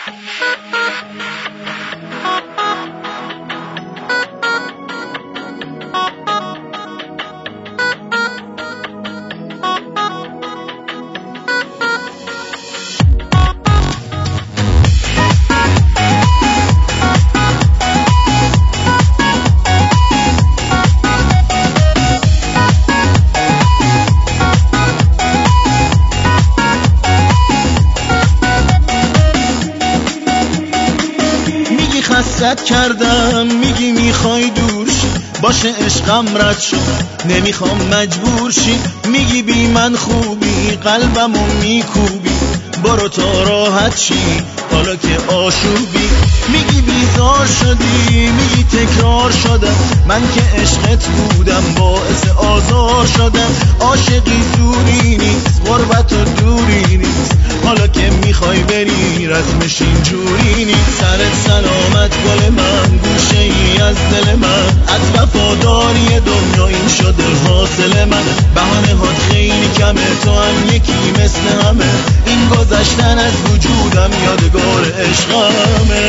حسرت کردم میگی میخوای دور شی، باشه عشقم رد شد نمیخوام مجبور شی. میگی بی من خوبی قلبمو میکوبی، برو تا راحت شی حالا که آشوبی. میگی بیزار شدی میگی تکرار شدم، من که عشقت بودم باعث آزار شدم. عاشقی زوری نیست غربت و دوری نیست، حالا که میخوای بری رسمش اینجوری نیست. سرت سلامت گل من گوشه ای از دل من، از وفاداری دنیا این شده حاصل من. بهانه هات خیلی کمه تو هم یکی مثل همه، این گذشتن از وجودم یادگار عشقمه.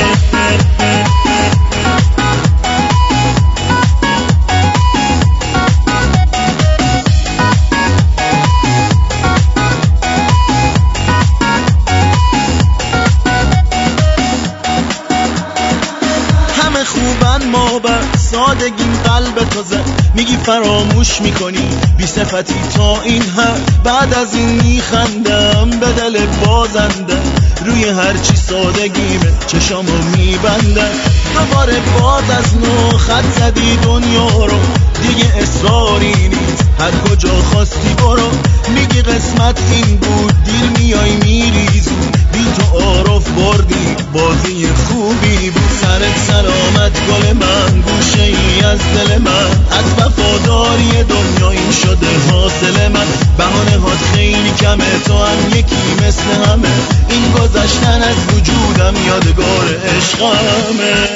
خوبن ما بر سادگیم قلب تو زد، میگی فراموش میکنی بی صفتی تا این حد. بعد از این میخندم به دل بازنده، روی هرچی سادگیمه چشامو میبندم. دوباره باز از نو خط زدی دنیا رو، دیگه اصراری نیست هر کجا خواستی برو. میگی قسمت این بود دیر میای میریزی، بی تو عارف بردی بازی خوبی بود. سرت سلامت گل من گوشه ای از دل من، از وفاداری دنیا این شده حاصل من. بهانه هات خیلی کمه تو هم یکی مثل همه، این گذشتن از وجودم یادگار عشقمه.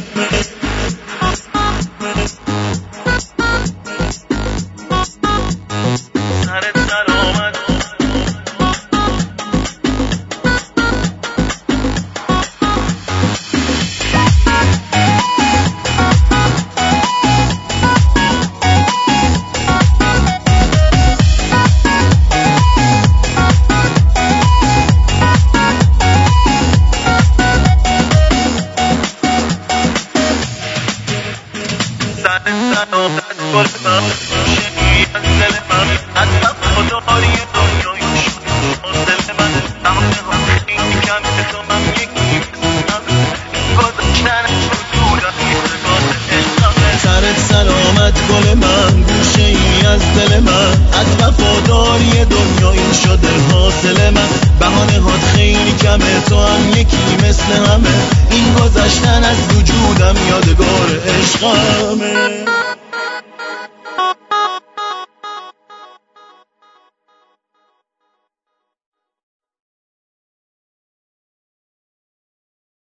سرت سلامت گل من گوشه ای از دل من، از وفاداری دنیا این شده حاصل من. بهانه هات خیلی کمه تو هم یکی مثل همه، این گذشتن از وجودم یادگار عشقمه.